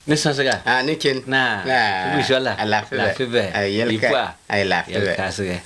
Nesasaga. Nikin. Na. Bishola. Alafibe. Ayelka. Ay lafibe. Kasage.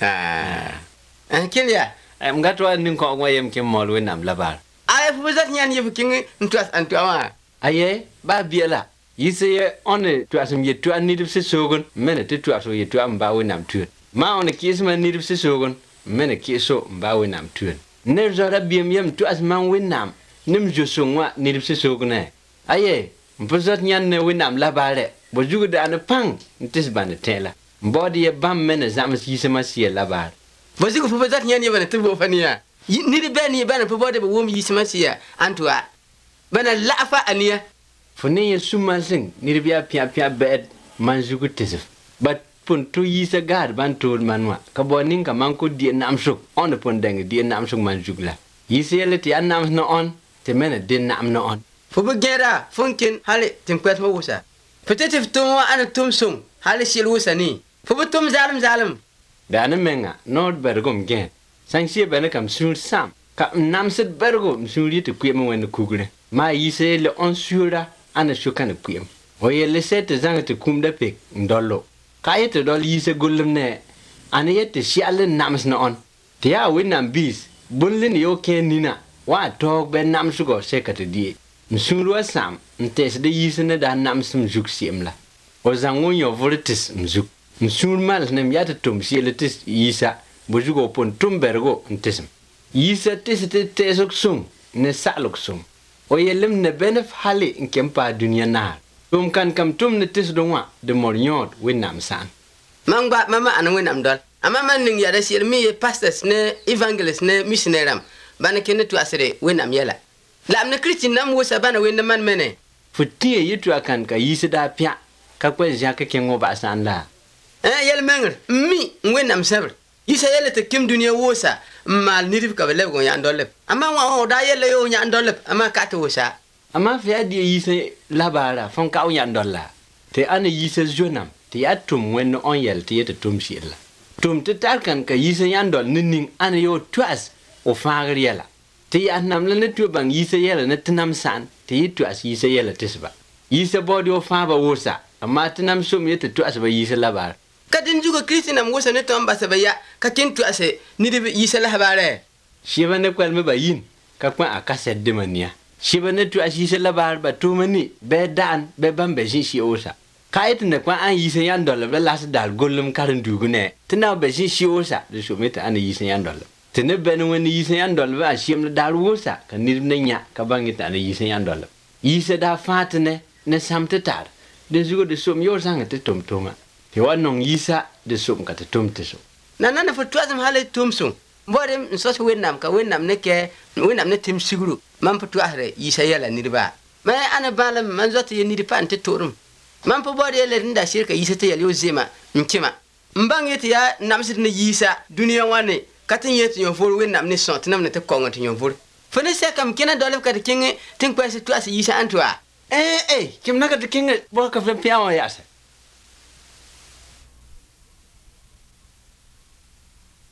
Kinya. Mgatwa ninko ngwayem ke molwe nam labar. Ay fuzat nyan yebuking ntwas antwa. Aye ba biela. Yise one to asum ye to anidip se sogon mene te to aso ye to amba we nam tu. Ma on kies man nidip se sogon mene kieso mba we nam tu. Ne zora biem yem to as man we nam. Nim jo songwa nidip se sogon. Aye mpozat nyan ne we nam labare. Bojugo da ne pang ntis ban tela. Mbodi ye bam mene zamas yise masie labar. Bozigo fuzat nyan yebane tubo fania. Nidi bani bana pobode bo wom yise masie antwa. Bana lafa ania. Fone ye suma sing niribia pia bed manjugu tisif but pun tu yisa gad ban tol manwa kabonin ka manko di namsuk on the pon deng di namsuk manjugla yise le ti anam no on te mena din nam no on fo begera fonkin hale tim kwet mo wusa peut-être to ana tum sum hale sil wusa ni fo tum zalim da na menga nord bergom gen sansie bena kam sul sam ka namset bergo msuli te kwemo wen kugre ma yise le on sura ana shukana kwem oye lesete zanga te kumda pek ndollo kayete dol yise golumne ana yete shiale nams na on te ya winam bis bunlin yo kenina wa tog be namsugo sekate die msulu sam ntes de yise ne da namsum juk simla o zango yo vortis mzuk msul mal nem yata tum sieletis yisa bojugo pon tumbergo ntesm yisa tesete tesok sum ne salok sum oye lem ne benef hali nkempa dunia na tum kan kam tum ne tis donwa de mornyot winam san mangba mama anu winam dol ama man ning ya resir mi pastors ne evangelist ne missionaram bana kene tu asere winam yela lam ne christian nam wosa bana winam man mene futie yitu akan ka yisida pya ka kwa jaka kengo ba san la yel menger mi winam sabr yisa yele te kim dunia wosa mal nirif ka bele go yan dolep ama wa da yele yo yan dolep ama ka to wosa ama fi adi yisa labara fon ka yan dolla te ana yisa jonam te atum wen on yel te yete tum shilla tum te tarkan ka yisa yan dol ning ana yo twas o fagar yela te annam le ne tu bang yisa yela ne tinam san te twas yisa yela tisba yisa body o fa ba wosa ama tinam sum yete twas ba yisa labara kadin jugo kristina musa ne tomba sabaya ka kintu ase ni de yisala habare shiba ne kwal me bayin ka kwa akase de mania shiba ne tu asise la bar ba tu mani be dan be bambe shi osa kayet ne kwa an yise yan dol be las dal golum karan dugu ne tina be shi osa de so meta an yise yan dol tene be no ni yise yan dol ba shim le dal wosa ka ni ne nya ka bangita an yise yan dol yise da fatne ne samte tar de jugo de so mi osa ngate tomtoma Yo nong yisa de sum ka tum teso. Na fo twazam hale tum sum. Bodem nsos wenam ka wenam ne ke wenam ne tim siguru. Man fo twahre yisa yala nirba. Ma ana bala man zota ye nirpa ante torum. Man fo bode le nda shirka yisa te yali ozema nkima. Mbang yete ya namsit ne yisa dunia wane katin yete yo for wenam ne sot nam ne te kongo te yo for. Fo ne se kam kena dole ka te kinge tin kwese twase yisa antwa. Kim naka te kinge bo ka fe piawa yasa.